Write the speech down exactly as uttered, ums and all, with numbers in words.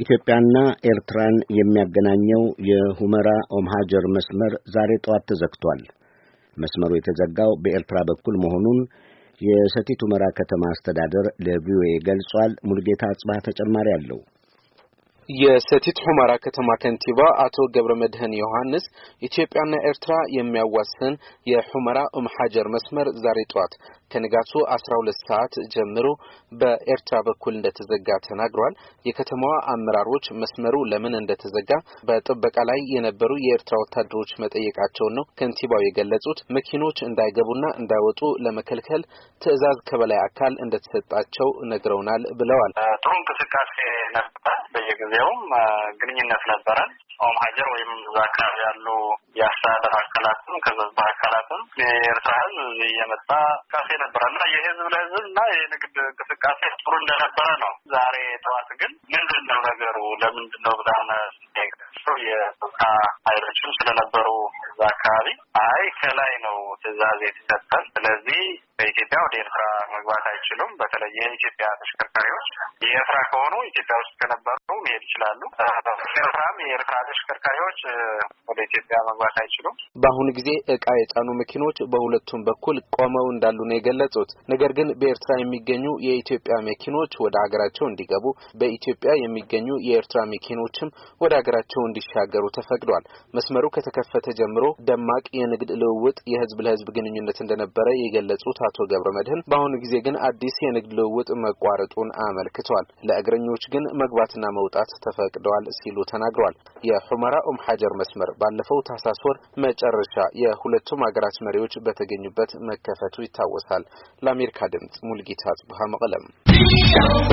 ኢትዮጵያና ኤርትራን የሚያገናኘው የሁመራ ኦምሃጀር መስመር ዛሬ ጠዋት ተዘግቷል። መስመሩ የተዘጋው በኤርትራ በኩል መሆኑን የሰቲት ሁመራ ከተማ አስተዳደር ለቪኦኤ ገልጿል። ሙልጌታ አጽባህ ተጨማሪ አለው። የሰቲት ሁመራ ከተማ ከንቲባ አቶ ገብረመድህን ዮሐንስ ኢትዮጵያና ኤርትራ የሚያዋስን የሁመራ ኦምሃጀር መስመር ዛሬ ጠዋት ከንጋቱ አስራ ሁለት ሰዓት ጀምሮ በኤርትራ በኩል እንደተዘጋ ተናግሯል። የከተማዋ አመራሮች መስመሩ ለምን እንደተዘጋ በጥበቃ ላይ የነበሩ የኤርትራ ወታደሮች መጠየቃቸውን ነው ከንቲባው የገለጹት። መኪኖች እንዳይገቡና እንዳይወጡ ለመከልከል ትዕዛዝ ከበላይ አካል እንደተሰጣቸው ነግረውናል ብለዋል። ጥሩ እንቅስቃሴ ነበር። በየጊዜውም ግንኙነት ነበረን። ኦምሃጀር ወይም ዛካር ያሉ የአስተዳደር አካላትም ከዘዝባ አካላትም የኤርትራ ሕዝብ የመጣ ካፌ ነበርና የህዝብ ለህዝብና የንግድ እንቅስቃሴ ጥሩ እንደነበረ ነው። ዛሬ ጠዋት ግን ምንድነው ነገሩ ለምንድን ነው ብለን ጠይቀው የጸጥታ ኃይሎችም ስለነበሩ አካባቢ አይ ከላይ ነው ትዕዛዝ የተሰጠን፣ ስለዚህ በኢትዮጵያ ወደ ኤርትራ መግባት አይችሉም። በተለይ የኢትዮጵያ ተሽከርካሪዎች የኤርትራ ከሆኑ ኢትዮጵያ ውስጥ ከነበሩ መሄድ ይችላሉ። ኤርትራም የኤርትራ ተሽከርካሪዎች ወደ ኢትዮጵያ መግባት አይችሉም። በአሁኑ ጊዜ እቃ የጫኑ መኪኖች በሁለቱም በኩል ቆመው እንዳሉ ነው የገለጹት። ነገር ግን በኤርትራ የሚገኙ የኢትዮጵያ መኪኖች ወደ ሀገራቸው እንዲገቡ፣ በኢትዮጵያ የሚገኙ የኤርትራ መኪኖችም ወደ ሀገራቸው እንዲሻገሩ ተፈቅዷል። መስመሩ ከተከፈተ ጀምሮ ደማቅ የንግድ ልውውጥ፣ የህዝብ ለህዝብ ግንኙነት እንደነበረ የገለጹት አቶ ገብረመድህን በአሁኑ ጊዜ ግን አዲስ የንግድ ልውውጥ መቋረጡን አመልክተዋል። ለእግረኞች ግን መግባትና መውጣት ተፈቅደዋል ሲሉ ተናግረዋል። የሁመራ ኦምሃጀር መስመር ባለፈው ታህሳስ ወር መጨረሻ የሁለቱም ሀገራት መሪዎች በተገኙበት መከፈቱ ይታወሳል። ለአሜሪካ ድምጽ ሙልጌታ አጽብሃ መቀለም